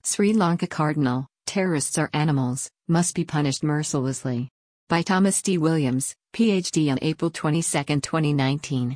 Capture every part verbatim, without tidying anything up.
Sri Lanka Cardinal, Terrorists Are Animals, Must Be Punished Mercilessly. By Thomas D. Williams, P H D on April twenty-second, twenty nineteen.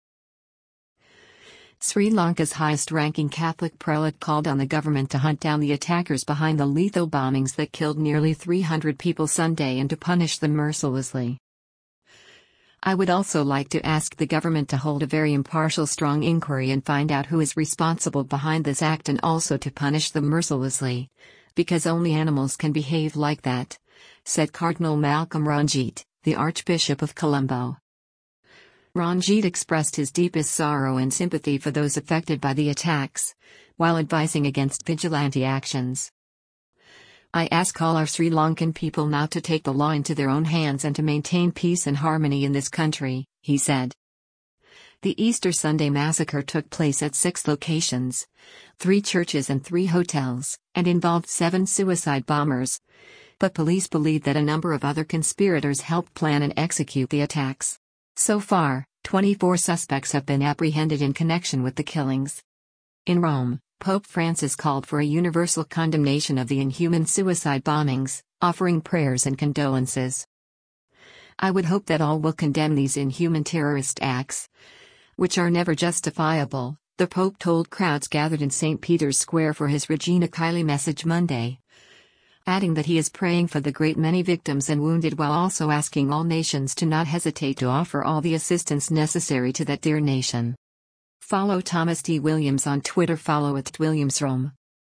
Sri Lanka's highest-ranking Catholic prelate called on the government to hunt down the attackers behind the lethal bombings that killed nearly three hundred people Sunday and to punish them mercilessly. I would also like to ask the government to hold a very impartial, strong inquiry and find out who is responsible behind this act and also to punish them mercilessly, because only animals can behave like that, said Cardinal Malcolm Ranjit, the Archbishop of Colombo. Ranjit expressed his deepest sorrow and sympathy for those affected by the attacks, while advising against vigilante actions. I ask all our Sri Lankan people now to take the law into their own hands and to maintain peace and harmony in this country, he said. The Easter Sunday massacre took place at six locations, three churches and three hotels, and involved seven suicide bombers. But police believe that a number of other conspirators helped plan and execute the attacks. So far, twenty-four suspects have been apprehended in connection with the killings. In Rome, Pope Francis called for a universal condemnation of the inhuman suicide bombings, offering prayers and condolences. I would hope that all will condemn these inhuman terrorist acts, which are never justifiable, the Pope told crowds gathered in Saint Peter's Square for his Regina Caeli message Monday, adding that he is praying for the great many victims and wounded while also asking all nations to not hesitate to offer all the assistance necessary to that dear nation. Follow Thomas D. Williams on Twitter. Follow at WilliamsRome.